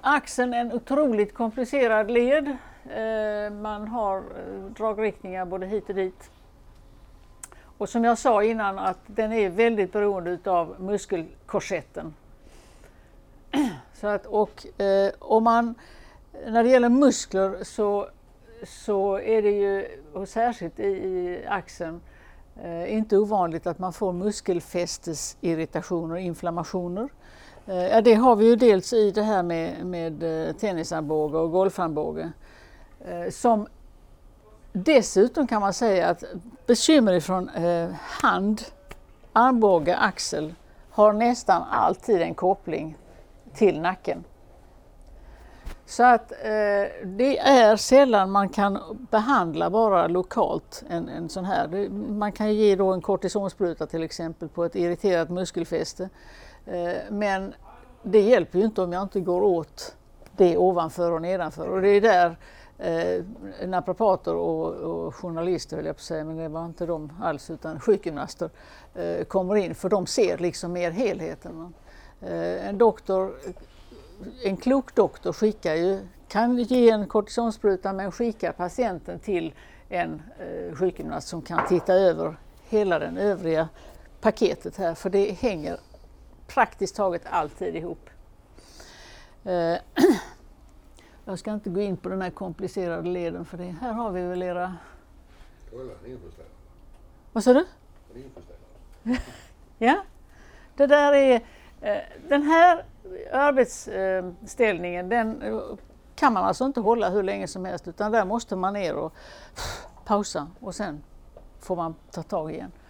Axeln är en otroligt komplicerad led. Man har dragriktningar både hit och dit. Och som jag sa innan att den är väldigt beroende av muskelkorsetten. Så att, om man, när det gäller muskler så är det ju, och särskilt i axeln, inte ovanligt att man får muskelfästesirritationer och inflammationer. Det har vi ju dels i det här med tennisarmbåge och golfarmbåge. Som dessutom kan man säga att bekymmer från hand, armbåge, axel har nästan alltid en koppling till nacken. Så att det är sällan man kan behandla bara lokalt en sån här. Man kan ge då en kortisonspruta till exempel på ett irriterat muskelfäste. Men det hjälper ju inte om jag inte går åt det ovanför och nedanför. Och det är där naprapater och journalister, höll jag på att säga, men det var inte de alls utan sjukgymnaster kommer in. För de ser liksom mer helheten. En klok doktor kan ge en kortisonspruta men skickar patienten till en sjukgymnast som kan titta över hela den övriga paketet här. För det hänger praktiskt taget alltid ihop. Jag ska inte gå in på den här komplicerade leden för det. Här har vi väl era... Vad sa du? Ja, det där är... Den här arbetsställningen, den kan man alltså inte hålla hur länge som helst utan där måste man ner och pausa och sen får man ta tag igen.